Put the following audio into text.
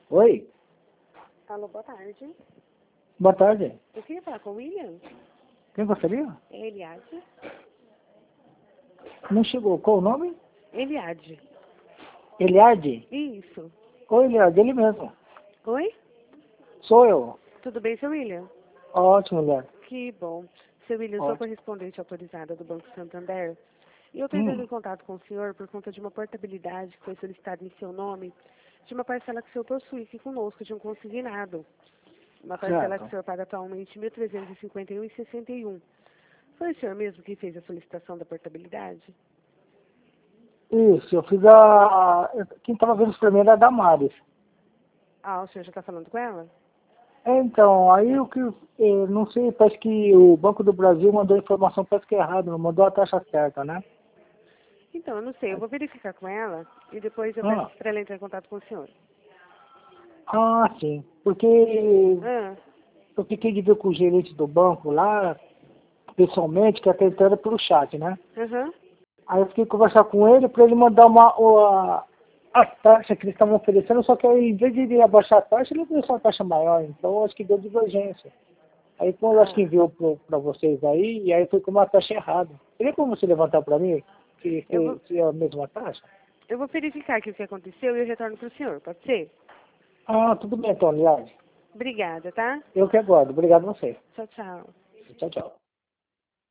Oi, Alô, boa tarde. boa tarde. Eu queria falar com o William. Quem gostaria? É Eliade? Não chegou. Qual o nome? Eliade. Eliade? Isso. Oi, Eliade, ele mesmo. Oi? Sou eu. Tudo bem, seu William? Ótimo, Eliade. Que bom. Seu William, eu sou Ótimo. correspondente autorizada do Banco Santander. E eu estou entrando em Hum, contato com o senhor por conta de uma portabilidade que foi solicitada em seu nome, de uma parcela que o senhor possui aqui conosco, de um consignado. Uma parcela que o certo. senhor paga atualmente R$ 1.351,61. Foi o senhor mesmo que fez a solicitação da portabilidade? Isso, eu fiz a... Quem estava vendo isso primeiro era a Damares. Ah, o senhor já está falando com ela? Então, aí o que... não sei, parece que o Banco do Brasil mandou a informação, parece que é errado, não mandou a taxa certa, né? Então, eu não sei, eu vou verificar com ela e depois eu peço Ah, para ela entrar em contato com o senhor. sim. Porque eu Ah, fiquei de ver com o gerente do banco lá, pessoalmente, que até então era pelo chat, né? aham. Aí eu fiquei conversar com ele para ele mandar a taxa que eles estavam oferecendo, só que aí, em vez de ele abaixar a taxa, ele ofereceu uma taxa maior. Então eu acho que deu divergência. Aí como eu acho que Ah, enviou para vocês aí, e aí foi com uma taxa errada. Teria como você levantar para mim eu vou, se é a mesma taxa? eu vou verificar aqui o que aconteceu e eu retorno para o senhor, pode ser? Tudo bem então, aliás. Obrigada, tá? Eu que aguardo. Obrigado a você. Tchau, tchau. Tchau, tchau.